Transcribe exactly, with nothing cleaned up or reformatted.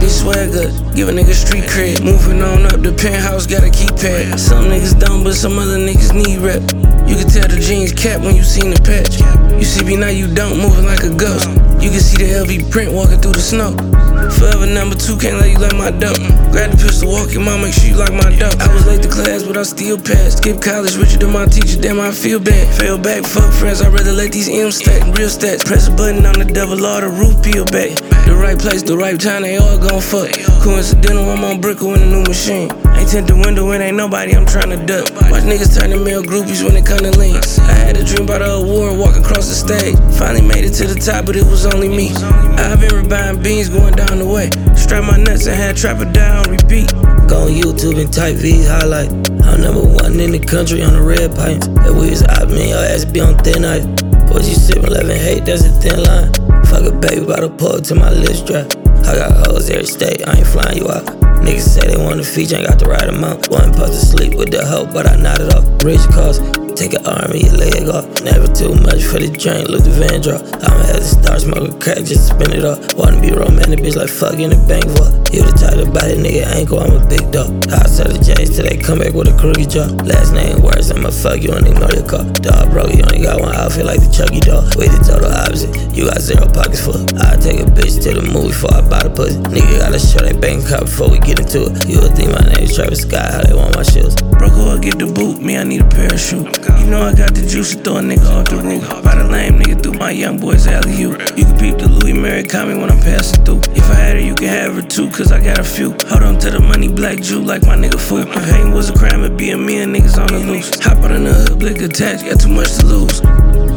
me swagger, give a nigga street cred. Moving on up, the penthouse got a keypad. Some niggas dumb, but some other niggas need rep. You can tell the jeans cap when you seen the patch. You see me now, you don't, moving like a ghost. You can see the L V print walking through the snow. Forever number two, can't let you like my dope. Grab the pistol, walk your mom, make sure you like my dope. I was late to class, but I still passed. Skip college, richer than my teacher, damn I feel bad. Fell back, fuck friends, I'd rather let these M's stack. Real stats, press a button on the devil, all the roof peel back. The right place, the right time, they all gon' fuck. Coincidental, I'm on Brickle in a new machine. Ain't tint the window, it ain't nobody, I'm tryna duck. Watch niggas turn to male groupies when it come to lean. I had a dream about an award, walking across the stage. Finally made it to the top, but it was only me. I've been buying beans going down the way. Strap my nuts and had trapper down, repeat. Go on YouTube and type V highlight. I'm number one in the country on the red pipes. If we was out, me, your ass be on thin ice. What you sippin', eleven hate, that's a thin line. Fuck a baby by the plug till my lips dry. I got hoes every state, I ain't flying you out. Niggas say they want a feature, ain't got the right amount. Wasn't supposed to sleep with the hoe, but I nodded off. Rich cost, take an arm and your leg off. Never too much for the drink, look the Van drop. I'ma have to start smoking crack just to spin it off. Wanna be romantic, bitch, like fuck in the bank vault. You the type to bite a nigga ankle, I'm a big dog. I sell the J's till they come back with a crooked jaw. Last name worse, I'ma fuck you and ignore your car. Dog broke, you only got one outfit like the Chucky dog. We the total opposite, you got zero pockets full. I take a bitch to the movie before I buy the pussy. Nigga gotta show that bank account before we get into it. You would think my name's Travis Scott, how they want my shoes. Broke or get the boot, me I need a parachute. You know I got the juice to throw a nigga off the roof. By the lame nigga through my young boys alley-oop. You can peep the Louis Mary comment when I'm passing through. If I had her, you can have her too, cause I got a few. Hold on to the money, black Jew, like my nigga fool. If hating was a crime, it'd be a million niggas on the loose. Hop on in the hood, blick attached, got too much to lose.